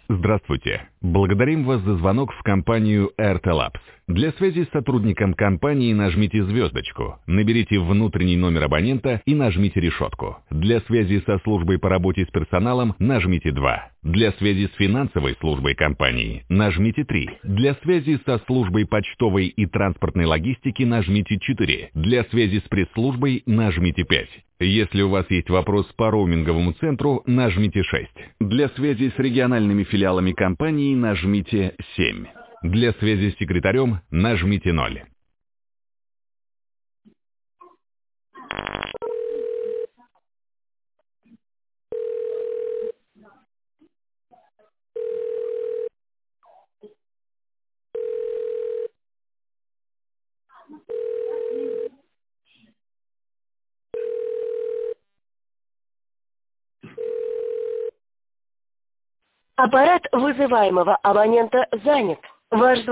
Здравствуйте. Благодарим вас за звонок в компанию RTLabs. Для связи с сотрудником компании нажмите звездочку, наберите внутренний номер абонента и нажмите решетку. Для связи со службой по работе с персоналом нажмите 2. Для связи с финансовой службой компании нажмите 3. Для связи со службой почтовой и транспортной логистики нажмите 4. Для связи с пресс-службой нажмите 5. Если у вас есть вопрос по роуминговому центру, нажмите 6. Для связи с региональными филиалами компании нажмите 7. Для связи с секретарем нажмите 0. Аппарат вызываемого абонента занят. Ваш звонок